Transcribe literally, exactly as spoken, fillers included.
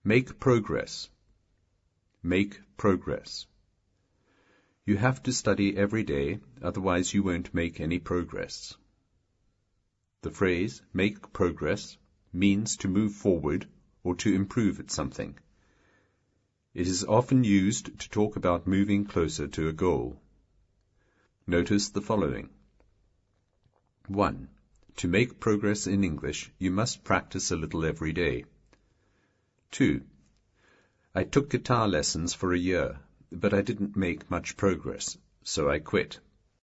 Make progress. Make progress. You have to study every day, otherwise you won't make any progress. The phrase, make progress, means to move forward or to improve at something. It is often used to talk about moving closer to a goal. Notice the following. one. To make progress in English, you must practice a little every day. two. I took guitar lessons for a year, but I didn't make much progress, so I quit.